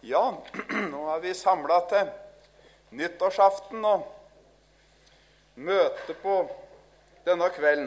Ja, nå er vi samlet til nyttårsaften og møte på denne kvelden.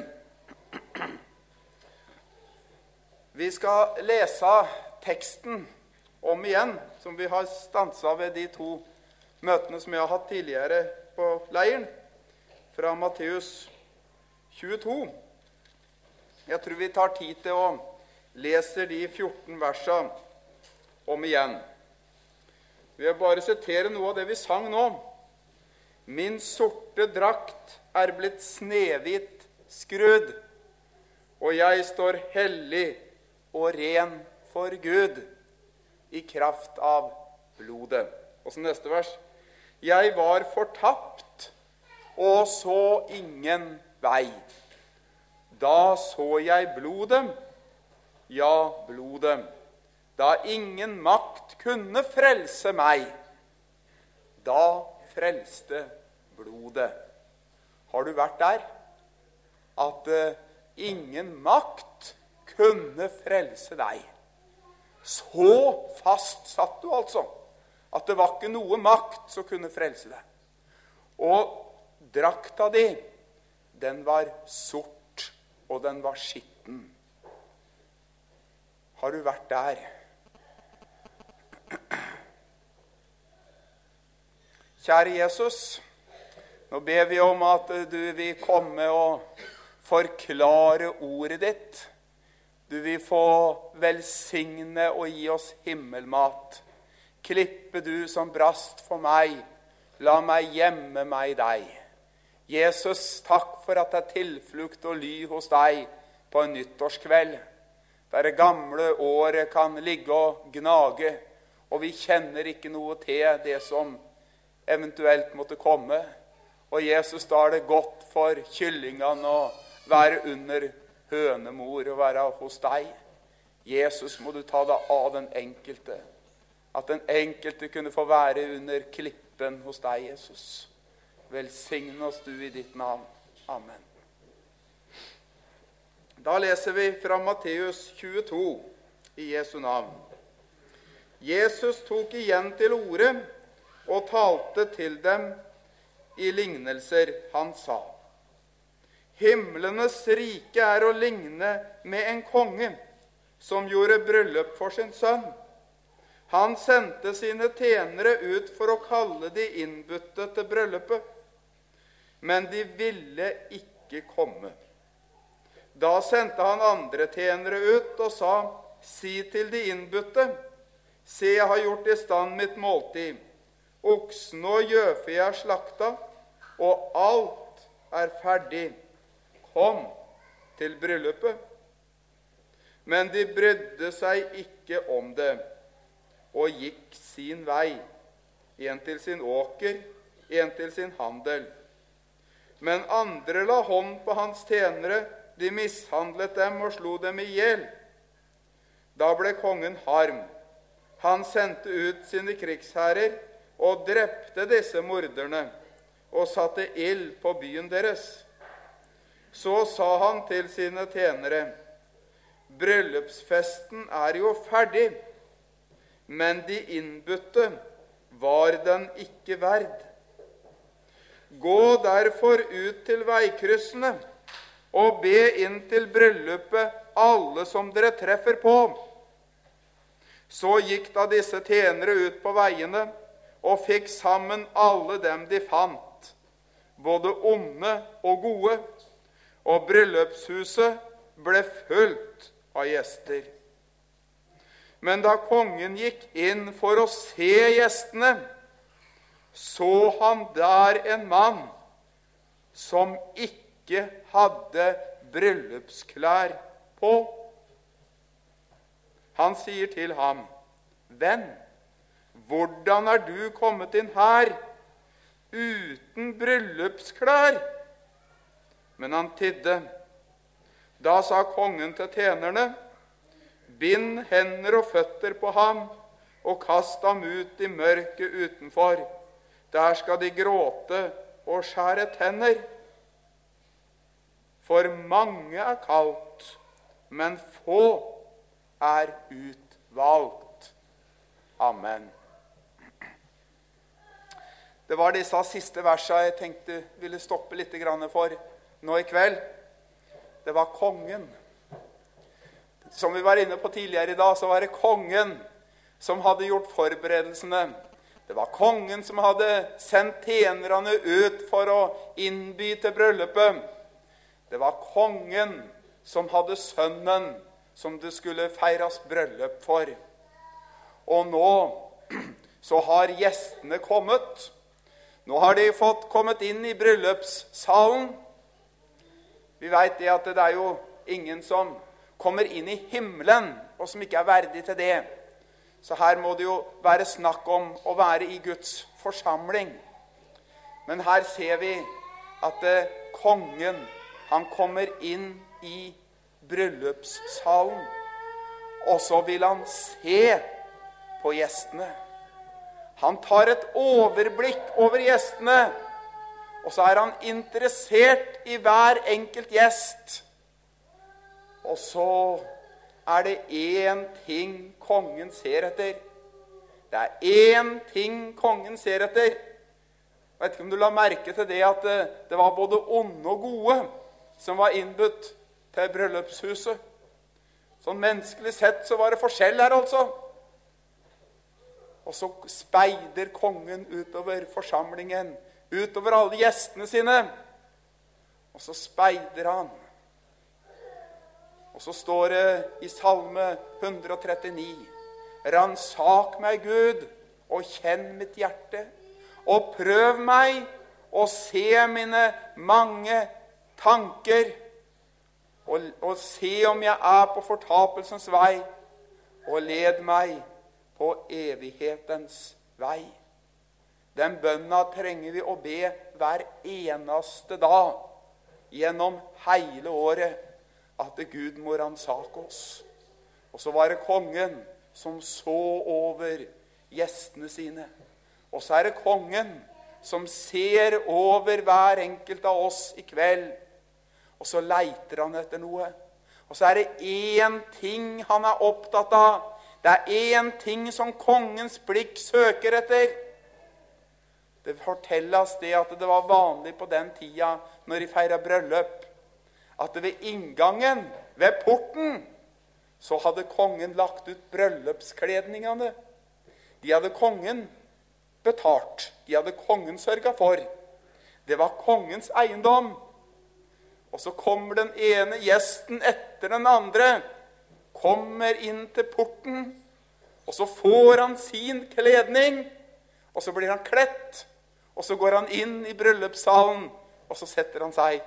Vi skal lese teksten om igjen, som vi har stanset ved de to møtene som jeg har hatt tidligere på leiren, fra Matteus 22. Jeg tror vi tar tid til å lese de 14 versene om igjen. Vi vil bare sitere noe av det vi sang nå. Min sorte drakt er blitt snehvit skrudd, og jeg står hellig og ren for Gud i kraft av blodet. Og så neste vers. Jeg var fortapt og så ingen vei. Da så jeg blodet, ja, blodet, da ingen makt kunne frelse meg. Da frelste blodet. Har du vært der? At ingen makt kunne frelse deg. Så fast satt du altså, at det var ikke noe makt som kunne frelse deg. Og drakta di, den var sort, og den var skitten. Har du vært der? Kjære Jesus, nå ber vi om at du vil komme og forklare ordet ditt. Du vil få velsigne og gi oss himmelmat. Klippe du som brast for meg, la meg gjemme meg i deg. Jesus, takk for at det er tilflukt og ly hos deg på en nyttårskveld, der det gamle året kan ligge og gnage, og vi kjenner ikke noe til det som eventuelt måtte komme. Og Jesus, da er det godt for kyllingene å være under hønemor og være hos deg. Jesus, må du ta deg av den enkelte, at den enkelte kunne få være under klippen hos deg, Jesus. Velsigne oss du i ditt navn. Amen. Da leser vi fra Matteus 22 i Jesu navn. Jesus tok igjen til orde og talte til dem i lignelser. Han sa: Himlenes rike er å ligne med en konge som gjorde bryllup for sin sønn. Han sendte sine tjenere ut for å kalle de innbudte til bryllupet, men de ville ikke komme. Da sendte han andre tjenere ut og sa: Si til de innbudte, se, jeg har gjort i stand mitt måltid. Oksen og gjøfe er slakta, og alt er ferdig. Kom til bryllupet. Men de brydde seg ikke om det, og gikk sin vei, en til sin åker, en til sin handel. Men andre la hånd på hans tjenere, de mishandlet dem og slo dem i hjel. Da ble kongen harm. Han sendte ut sine krigsherrer og drepte disse morderne og satte ild på byen deres. Så sa han til sine tjenere: Bryllupsfesten er jo ferdig, men de innbudte var den ikke verd. Gå derfor ut til veikryssene og be inn til bryllupet alle som dere treffer på. Så gikk da disse tjenere ut på veiene og fikk sammen alle dem de fant, både onde og gode, og bryllupshuset ble fullt av gjester. Men da kongen gikk inn for å se gjestene, så han der en mann som ikke hadde bryllupsklær på. Han sier til ham: Venn, hvordan er du kommet inn her uten bryllupsklær? Men han tidde. Da sa kongen til tjenerne: Bind hender og føtter på ham, og kast ham ut i mørket utenfor. Der skal de gråte og skjære tenner. For mange er kalt, men få er utvalgt. Amen. Det var disse siste versene jeg tenkte ville stoppe litt grann for nå i kveld. Det var kongen. Som vi var inne på tidligere i dag, så var det kongen som hadde gjort forberedelsene. Det var kongen som hadde sendt tjenerne ut for å innby til bryllupet. Det var kongen som hadde sønnen som det skulle feires bryllup for. Og nå så har gjestene kommet. Nå har de fått kommet inn i bryllupssalen. Vi vet det at det er jo ingen som kommer inn i himmelen, og som ikke er verdig til det. Så her må det jo være snakk om å være i Guds forsamling. Men her ser vi at kongen, han kommer inn i bryllupssalen, og så vil han se på gjestene. Han tar et overblikk over gjestene, og så er han interessert i hver enkelt gjest. Og så er det én ting kongen ser etter. Det er én ting kongen ser etter. Jeg vet ikke om du la merke til det at det var både onde og gode som var innbudt til bryllupshuset. Sånn menneskelig sett så var det forskjell her altså. Og så speider kongen utover forsamlingen, utover alle gjestene sine. Og så speider han. Og så står det i Salme 139, «Ransak meg, Gud, og kjenn mitt hjerte, og prøv meg, og se mine mange tanker, og se om jeg er på fortapelsens vei, og led meg på evighetens vei.» Den bønna trenger vi å be hver eneste dag, gjennom hele året, at Gud må ransake oss. Og så var det kongen som så over gjestene sine. Og så er det kongen som ser over hver enkelt av oss i kveld. Og så leiter han etter noe. Og så er det én ting han er opptatt av. Det er én ting som kongens blikk søker etter. Det fortelles det at det var vanlig på den tida når de feiret bryllup, at ved inngangen, ved porten, så hadde kongen lagt ut bryllupskledningene. De hadde kongen betalt. De hadde kongen sørget for. Det var kongens eiendom. Og så kommer den ene gjesten etter den andre, kommer inn til porten, og så får han sin kledning, og så blir han kledt, og så går han inn i bryllupssalen, og så setter han seg.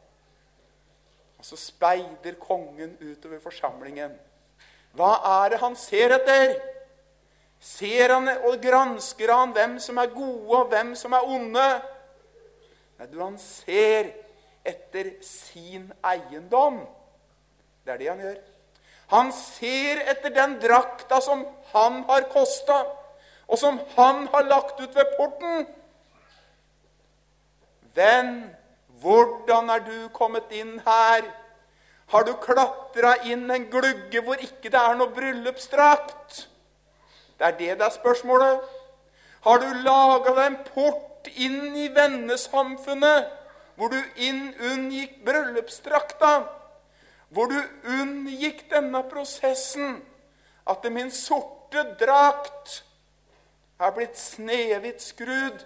Og så speider kongen utover forsamlingen. Hva er det han ser etter? Ser han og gransker han hvem som er gode og hvem som er onde? Nei, han ser etter sin eiendom. Det er det han gjør. Han ser etter den drakta som han har kostet, og som han har lagt ut ved porten. Venn, hvordan er du kommet inn her? Har du klatret inn en glugge hvor ikke det er noe bryllupsdrakt? Det er spørsmålet. Har du laget deg en port inn i vennesamfunnet, hvor du unngikk bryllupsdrakta? Hvor du unngikk denne prosessen, at min sorte drakt er blitt snevitt skrudd.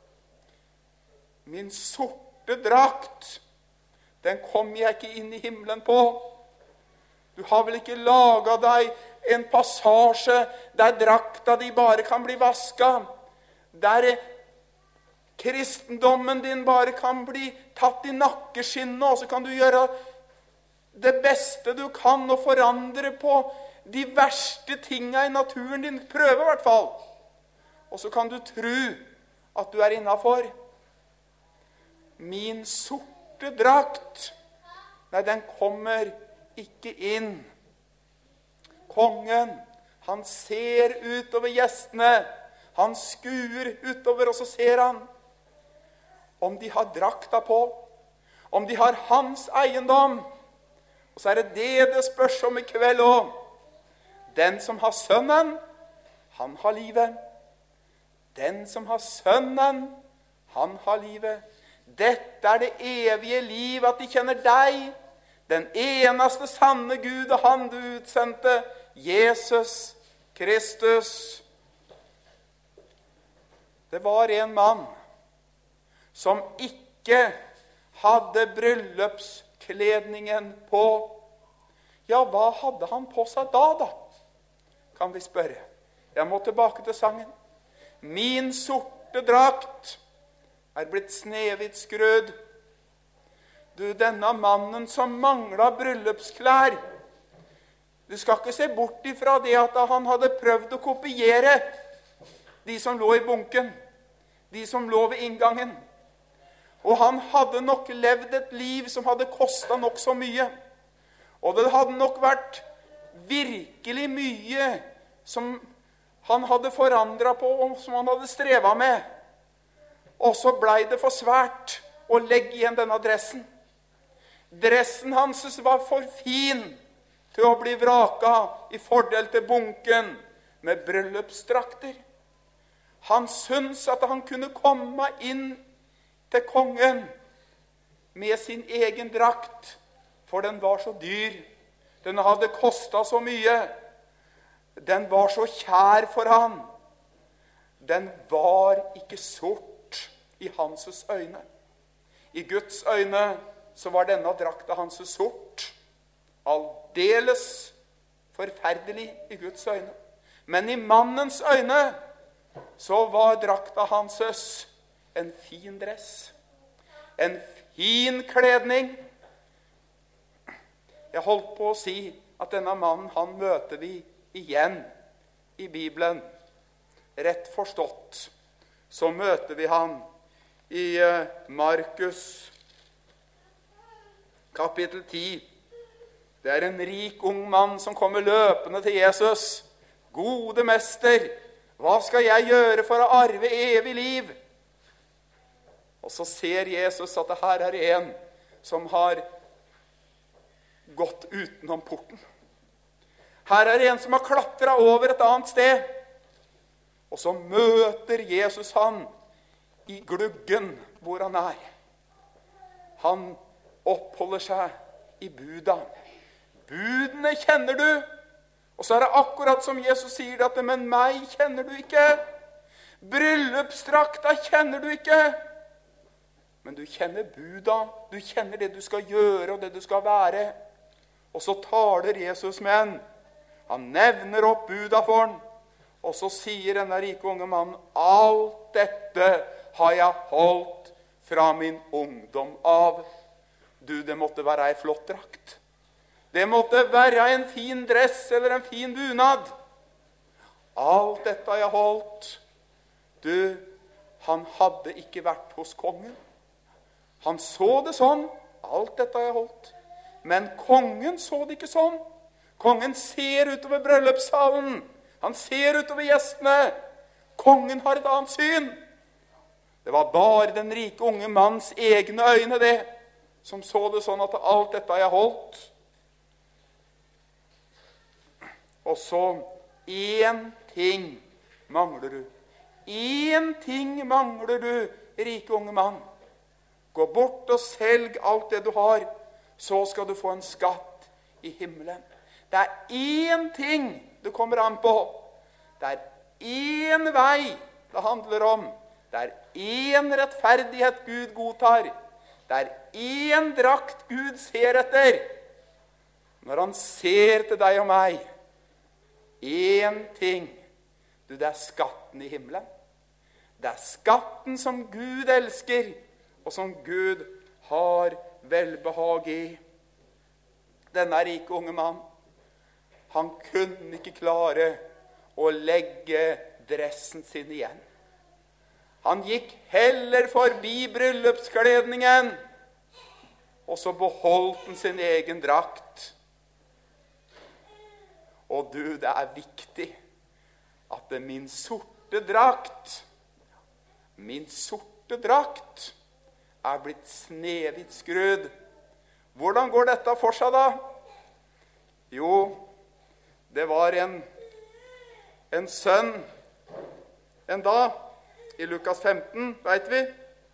Min sorte drakt, den kom jeg ikke inn i himmelen på. Du har vel ikke laget deg en passasje der drakta di bare kan bli vasket, der kristendommen din bare kan bli tatt i nakkeskinnet, og så kan du gjøre det beste du kan og forandre på de verste tingene i naturen din. Prøve i hvert fall. Og så kan du tro at du er innenfor. Min sorte drakt, nei, den kommer ikke inn. Kongen, han ser utover gjestene. Han skuer utover, og så ser han om de har drakta på, om de har hans eiendom. Og så er det spørs om i kveld også. Den som har sønnen, han har livet. Den som har sønnen, Han har livet. Dette er det evige liv, at de kjenner deg, den eneste sanne Gud, og han du utsendte, Jesus Kristus. Det var en mann som ikke hadde bryllupskledningen på. Ja, hva hadde han på seg da? Kan vi spørre. Jeg må tilbake til sangen. Min sorte drakt er blitt snehvitskrød. Du, denne mannen som manglet bryllupsklær. Du skal ikke se bort ifra det at han hadde prøvd å kopiere de som lå i bunken, de som lå ved inngangen. Og han hadde nok levd et liv som hadde kostet nok så mye. Og det hadde nok vært virkelig mye som han hadde forandret på, og som han hadde strevet med. Og så ble det for svært å legge igjen denne dressen. Dressen hans var for fin til å bli vraket i fordel til bunken med bryllupsdrakter. Han syntes at han kunne komme inn til kongen med sin egen drakt, for den var så dyr. Den hadde kostet så mye. Den var så kjær for han. Den var ikke sort i hans øyne. I Guds øyne så var denne drakta hans sort. Aldeles forferdelig i Guds øyne. Men i mannens øyne så var drakta hans en fin dress. En fin kledning. Jeg holdt på å si at denne mannen, han møter vi igjen i Bibelen. Rett forstått så møter vi han i Markus kapittel 10. Det er en rik ung mann som kommer løpende til Jesus. Gode mester, hva skal jeg gjøre for å arve evig liv? Og så ser Jesus at det her er en som har gått utenom porten. Her er en som har klatret over et annet sted. Og så møter Jesus han i gluggen hvor han er. Han oppholder seg i buda. Budene kjenner du. Og så er det akkurat som Jesus sier at men meg kjenner du ikke. Bryllupsdrakta kjenner du ikke. Men du kjenner buda. Du kjenner det du skal gjøre og det du skal være. Og så taler Jesus med en. Han nevner opp buda for han. Og så sier denne rike unge mannen, alt dette har jeg holdt fra min ungdom av. Du, det måtte være en flott drakt. Det måtte være en fin dress eller en fin bunad. Alt dette har jeg holdt. Du, han hadde ikke vært hos kongen. Han så det sånn. Alt dette har jeg holdt. Men kongen så det ikke sånn. Kongen ser utover bryllupssalen. Han ser utover gjestene. Kongen har et annet syn. Det var bare den rike unge manns egne øyne det, som så det sånn at alt dette har jeg holdt. Og så, én ting mangler du. Én ting mangler du, rike unge mann. Gå bort og selg alt det du har, så skal du få en skatt i himmelen. Det er én ting det kommer an på. Det er én vei det handler om. Det er én rettferdighet Gud godtar. Det er én drakt Gud ser etter. Når han ser til deg og meg, én ting. Du, det er skatten i himmelen. Det er skatten som Gud elsker, og som Gud har velbehag i. Denne rike unge mann, han kunne ikke klare å legge dressen sin igjen. Han gikk heller forbi bryllupskledningen, og så beholdt han sin egen drakt. Og du, det er viktig at det min sorte drakt er blitt snehvitskrød. Hvordan går dette for seg da? Jo, det var en sønn en dag, i Lukas 15, vet vi,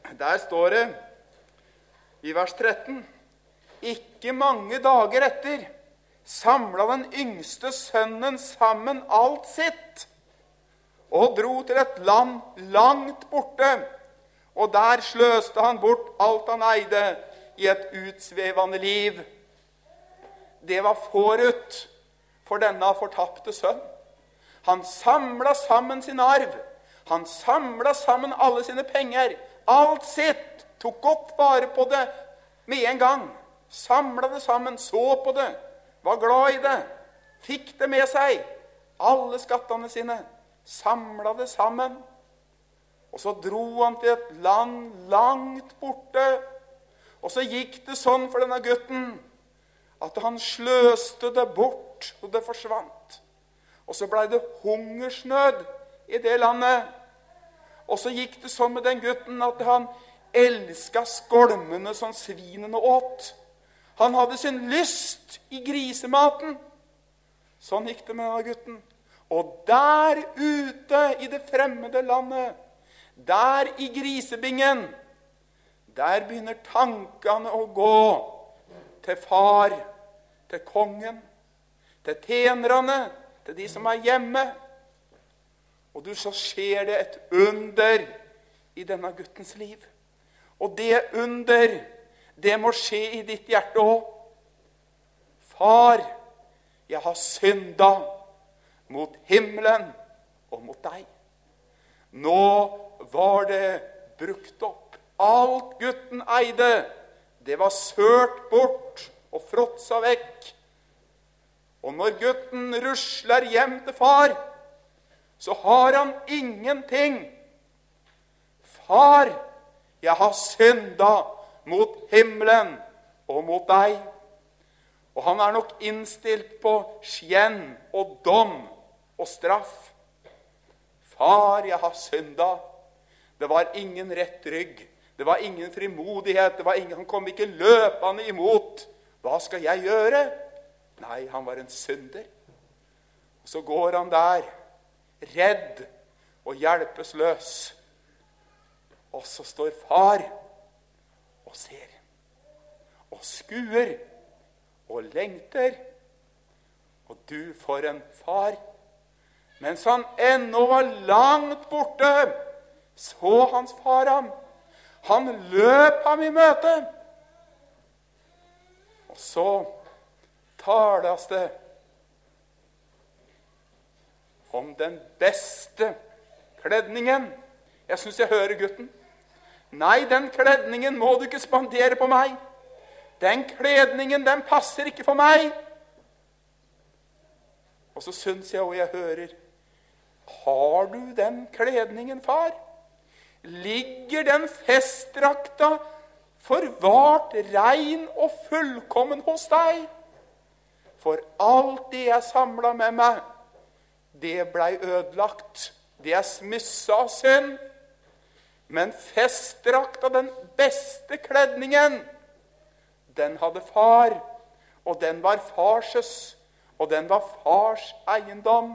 Der står det i vers 13: Ikke mange dager etter samla den yngste sønnen sammen alt sitt og dro til et land langt borte, og der sløste han bort alt han eide i et utsvevende liv. Det var forut for denne fortapte sønn. Han samla sammen sin arv. Han samla sammen alle sine penger. Alt sitt. Tok godt vare på det med en gang. Samla det sammen, så på det, var glad i det, fikk det med seg. Alle skattene sine. Samla det sammen. Og så dro han til et land langt borte. Og så gikk det sånn for denne gutten at han sløste det bort, og det forsvant. Og så ble det hungersnød i det landet. Og så gikk det sånn med den gutten at han elsket skolmene som svinene åt. Han hadde sin lyst i grisematen. Sånn gikk det med denne gutten. Og der ute i det fremmede landet, der i grisebingen, der begynner tankene å gå til far, til kongen, til tjenerne, til de som er hjemme. Og så skjer det et under i denne guttens liv. Og det under, det må skje i ditt hjerte også. Far, jeg har syndet mot himmelen og mot deg. Nå var det brukt opp. Alt gutten eide, det var sørt bort og fråtsa vekk. Og når gutten rusler hjem til far, så har han ingenting. Far, jeg har syndet mot himmelen og mot deg. Og han er nok innstilt på skjenn og dom og straff. Far, jeg har syndet. Det var ingen rett rygg. Det var ingen frimodighet. Han kom ikke løpende imot. Hva skal jeg gjøre? Nei, han var en synder. Så går han der, redd og hjelpeløs. Og så står far og ser, og skuer, og lengter. Og du for en far. Mens han ennå var langt borte, så hans far ham. Han løp ham i møte. Og så tales det om den beste kledningen. Jeg synes jeg hører gutten. Nei, den kledningen må du ikke spandere på meg. Den kledningen, den passer ikke for meg. Og så synes jeg, og jeg hører, har du den kledningen, far? Ligger den festdrakta forvart rein og fullkommen hos deg? For alt det jeg samlet med meg, det blei ødelagt. Det er smyssa av synd. Men festdrakta, den beste kledningen, den hadde far, og den var farses, og den var fars eiendom.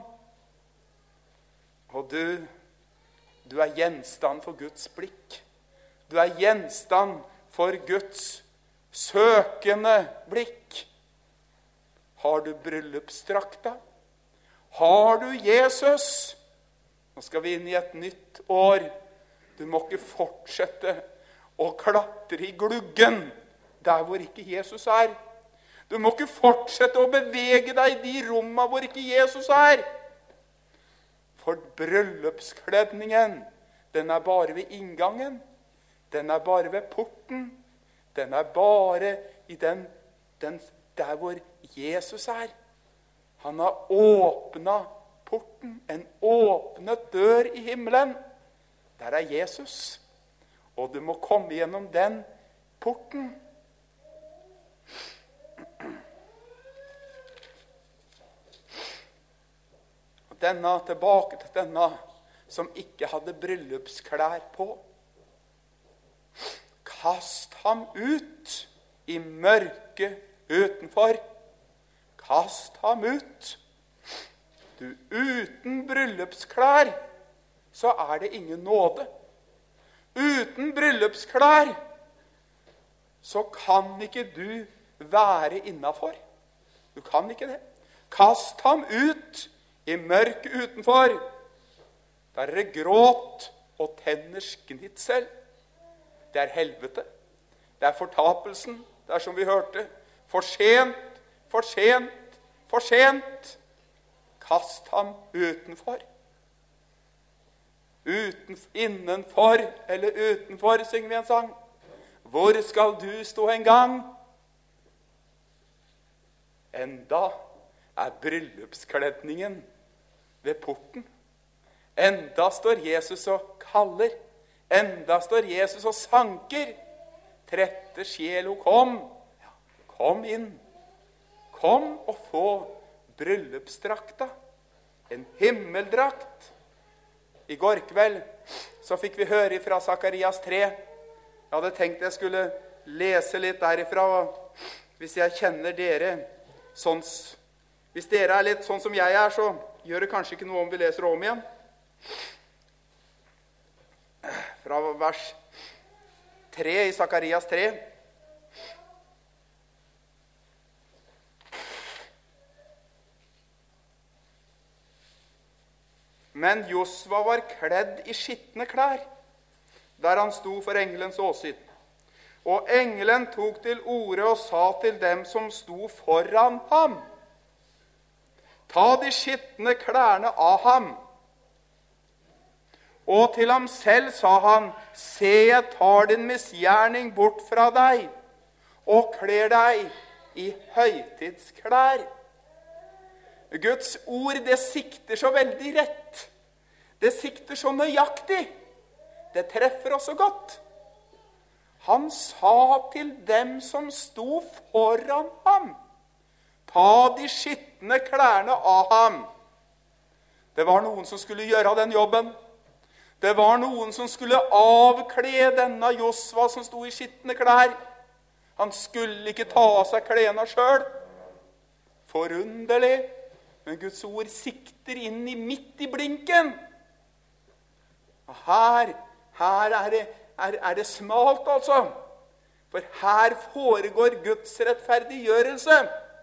Og du er gjenstand for Guds blikk. Du er gjenstand for Guds søkende blikk. Har du bryllupsdrakta? Har du Jesus? Nå skal vi inn i et nytt år. Du må ikke fortsette å klatre i gluggen der hvor ikke Jesus er. Du må ikke fortsette å bevege deg i de rommene hvor ikke Jesus er. For bryllupskledningen, den er bare ved inngangen. Den er bare ved porten. Den er bare i den der hvor Jesus er. Han har åpnet porten, en åpnet dør i himmelen. Der er Jesus, og du må komme gjennom den porten. Og tilbake til denne som ikke hadde bryllupsklær på. Kast ham ut i mørket utenfor. Kast ham ut. Du, uten bryllupsklær så er det ingen nåde. uten bryllupsklær, så kan ikke du være innenfor. Du kan ikke det. Kast ham ut i mørket utenfor. Der er det gråt og tenners gnitsel. Det er helvete. Det er fortapelsen. Det er som vi hørte. For sent, for sent, for sent. Kast ham utenfor. Innenfor eller utenfor, synger vi en sang. Hvor skal du stå en gang? Enda er bryllupskledningen ved porten. Enda står Jesus og kaller. Enda står Jesus og sanker. Trette sjelo, kom. Ja, kom inn. Kom og få bryllupsdrakta. En himmeldrakt. I går kveld så fikk vi høre fra Sakarias 3. Jeg hadde tenkt jeg skulle lese litt derifra, og hvis jeg kjenner dere sånn, hvis dere er litt sånn som jeg er, så gjør det kanskje ikke noe om vi leser om igjen. Fra vers 3 i Sakarias 3. Men Josva var kledd i skittne klær, der han sto for engelens åsyn. Og engelen tok til orde og sa til dem som sto foran ham: ta de skittne klærne av ham. Og til ham selv sa han: se, jeg tar din misgjerning bort fra deg, og kler deg i høytidsklær. Guds ord, det sikter så veldig rett. Det sikter så nøyaktig. Det treffer oss så godt. Han sa til dem som sto foran ham: ta de skittne klærne av ham. Det var noen som skulle gjøre den jobben. Det var noen som skulle avkle denne Josva som sto i skittne klær. Han skulle ikke ta av seg klærne selv. Forunderlig. Men Guds ord sikter inn i midt i blinken. Og her er det smalt, altså. For her foregår Guds rettferdiggjørelse.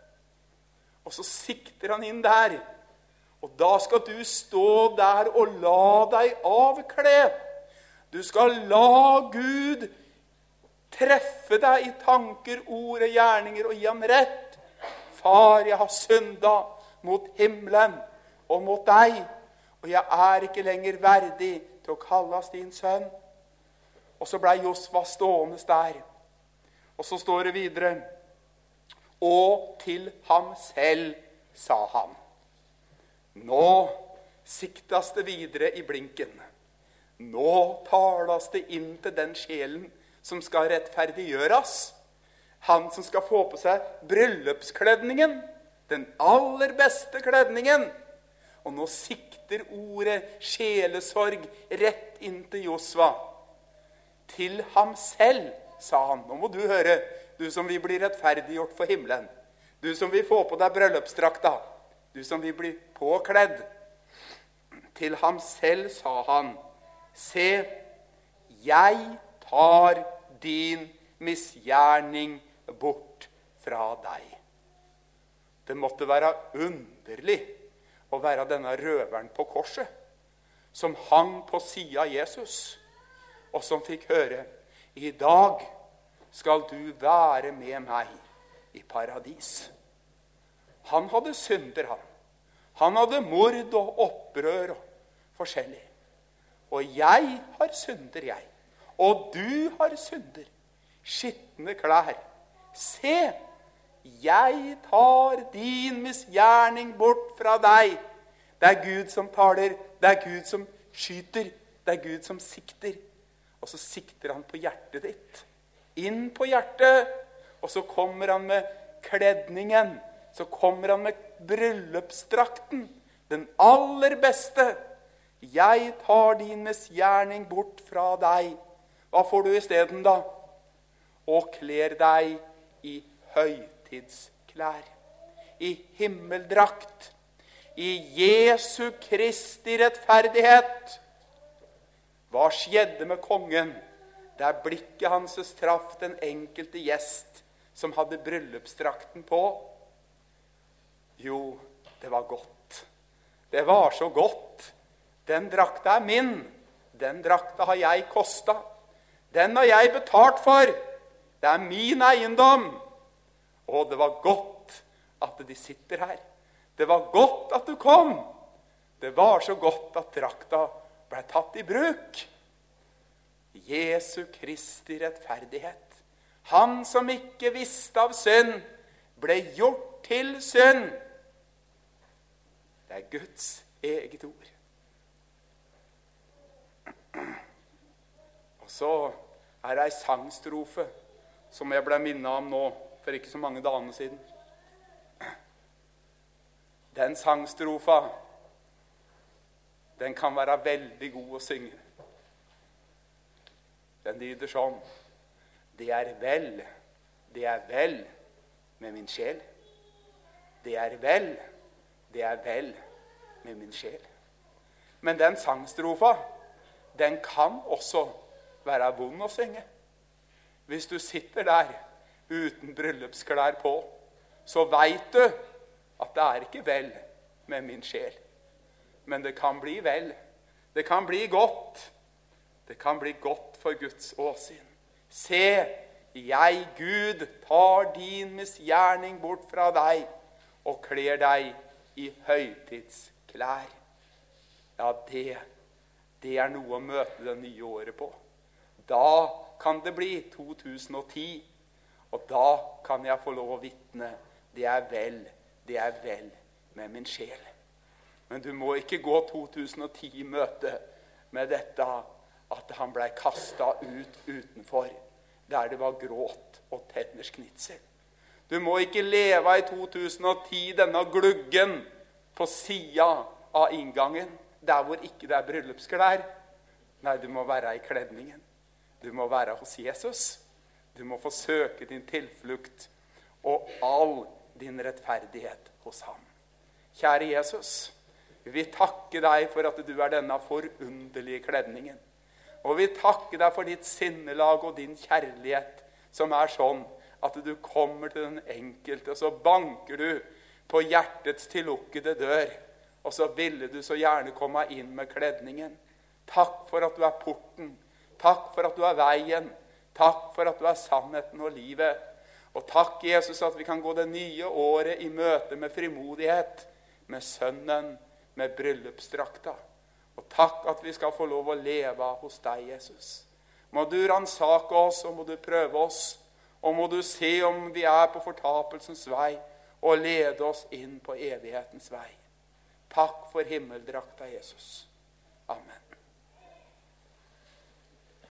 Og så sikter han inn der. Og da skal du stå der og la deg avkle. Du skal la Gud treffe deg i tanker, ord og gjerninger og gi ham rett. Far, jeg har syndet mot himmelen og mot deg, og jeg er ikke lenger verdig til å kalles din sønn. Og så ble Josva stående der. Og så står det videre: og til ham selv sa han. Nå siktas det videre i blinken. Nå talas det inn til den sjelen som skal rettferdiggjøres. Han som skal få på seg bryllupskledningen, den aller beste kledningen. Og nå sikter ordet sjelesorg rett inn til Josva. Til ham selv, sa han. Nå må du høre, du som vil bli rettferdiggjort for himmelen. Du som vil få på deg bryllupsdrakta. Du som vil bli påkledd. Til ham selv sa han: se, jeg tar din misgjerning bort fra deg. Det måtte være underlig å være denne røveren på korset, som hang på siden av Jesus, og som fikk høre: i dag skal du være med meg i paradis. Han hadde synder, han. Han hadde mord og opprør og forskjellig. Og jeg har synder, jeg. Og du har synder. Skittne klær. Se, jeg tar din misgjerning bort fra deg. Det er Gud som taler. Det er Gud som skyter. Det er Gud som sikter. Og så sikter han på hjertet ditt. Inn på hjertet. Og så kommer han med kledningen. Så kommer han med bryllupsdrakten. Den aller beste. Jeg tar din misgjerning bort fra deg. Hva får du i stedet da? Og kler deg i høytidsklær. I himmeldrakt. I Jesu Kristi rettferdighet. Hva skjedde med kongen, der blikket hans traff den enkelte gjest som hadde bryllupsdrakten på? Jo, det var godt. Det var så godt. Den drakta er min. Den drakta har jeg kostet. Den har jeg betalt for. Det er min eiendom. Og det var godt at de sitter her. Det var godt at du kom. Det var så godt at drakta ble tatt i bruk. Jesu Kristi rettferdighet. Han som ikke visste av synd, ble gjort til synd. Det er Guds eget ord. Og så er det en sangstrofe som jeg ble minnet om nå for ikke så mange dager siden. Den sangstrofa, den kan være veldig god å synge. Den lyder sånn: det er vel med min sjel. Det er vel med min sjel. Men den sangstrofa, den kan også være vond å synge. Hvis du sitter der uten bryllupsklær på, så vet du at det er ikke vel med min sjel. Men det kan bli vel. Det kan bli godt. Det kan bli godt for Guds åsyn. Se, jeg, Gud, tar din misgjerning bort fra deg og kler deg i høytidsklær. Ja, det er noe å møte det nye året på. Da kan det bli 2010, og da kan jeg få lov å vitne. Det er vel med min sjel. Men du må ikke gå 2010 i møte med dette at han ble kastet ut utenfor, der det var gråt og tenners knitsel. Du må ikke leve i 2010 denne gluggen på siden av inngangen, der hvor ikke det er bryllupsklær. Nei, du må være i kledningen. Du må være hos Jesus. Du må få søke din tilflukt og all din rettferdighet hos ham. Kjære Jesus, vi vil takke deg for at du er denne forunderlige kledningen. Og vi takker deg for ditt sinnelag og din kjærlighet, som er sånn at du kommer til den enkelte, og så banker du på hjertets tillukkede dør, og så ville du så gjerne komme inn med kledningen. Takk for at du er porten. Takk for at du er veien. Takk for at du er sannheten og livet. Og takk, Jesus, at vi kan gå det nye året i møte med frimodighet, med sønnen, med bryllupsdrakta. Og takk at vi skal få lov å leve hos deg, Jesus. Må du ransake oss, og må du prøve oss, og må du se om vi er på fortapelsens vei, og lede oss inn på evighetens vei. Takk for himmeldrakta, Jesus. Amen.